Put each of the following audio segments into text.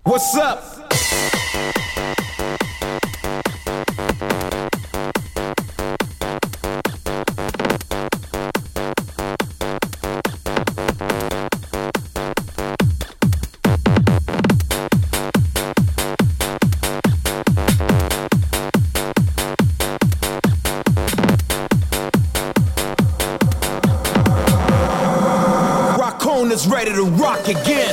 What's up? Rockone is ready to rock again.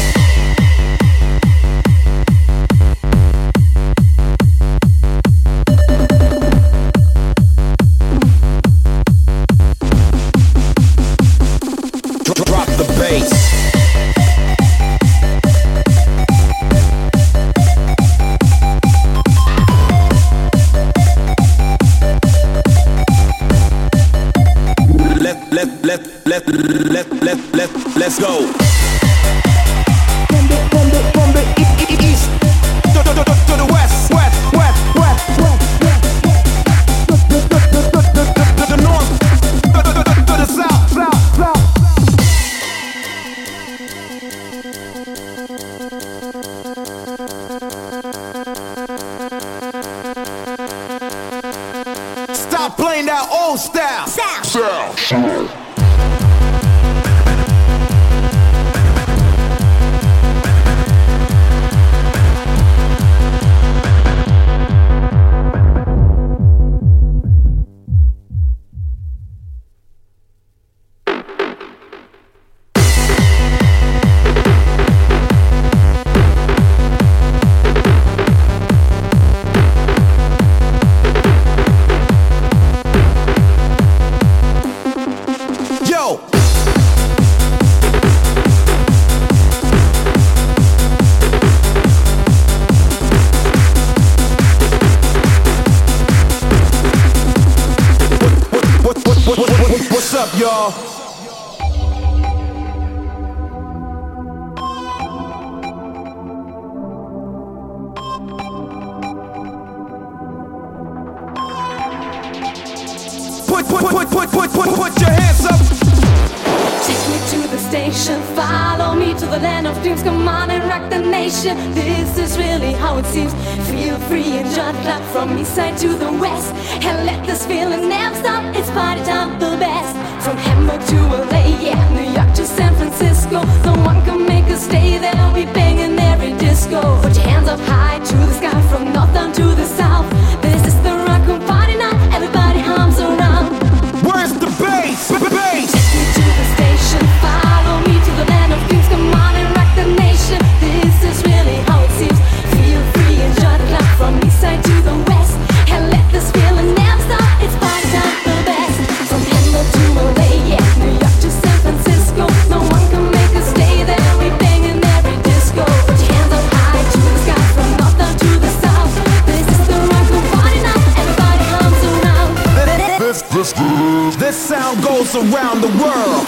Drop the bass. Let's go. From the east to the west, the north to the south. Stop playing that old style. What's up, y'all? Put your hands up. Take me to the station, follow me to the land of dreams. Come on and rock the nation. This is really how it seems. Feel free and jump up from east side to the west, and let this feeling never stop. It's party time, the best. From Hamburg to LA, yeah, New York to San Francisco. No one can make us stay there. We bang in every disco. Put your hands up high to the sky, from north down to the south. This is the rock and party night. Everybody arms around. Where's the bass? Bass. Take me to the station, follow me to the land of dreams. Come on and rock the nation. This is really how it seems. Feel free and join the club from east side to the west, and let this feeling never stop. It's party time, the best. From Hamburg to LA, yeah, New York to San Francisco. No one can make us stay there. We bang in every disco. Put your hands up high to the sky, from north down to the south. This is the rock and party night. Everybody arms around. This sound goes around the world.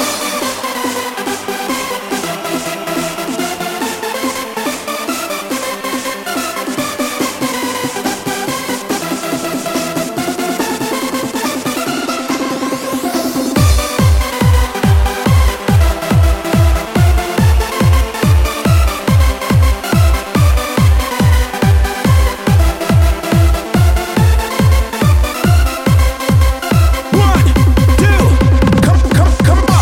Come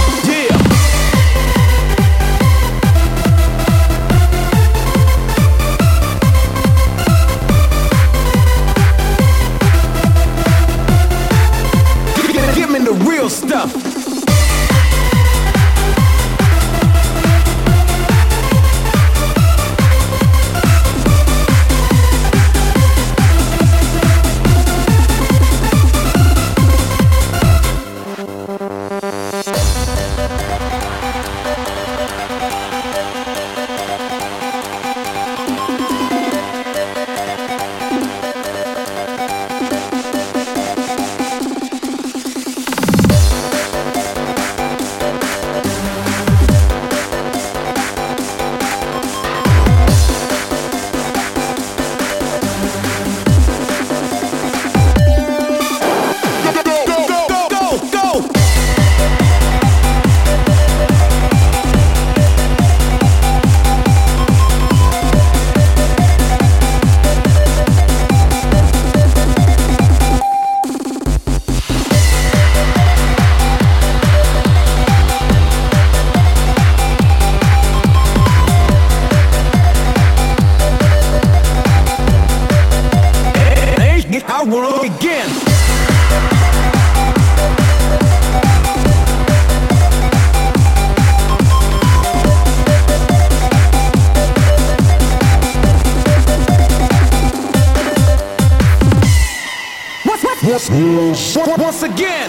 Once again.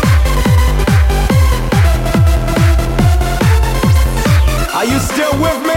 Are you still with me?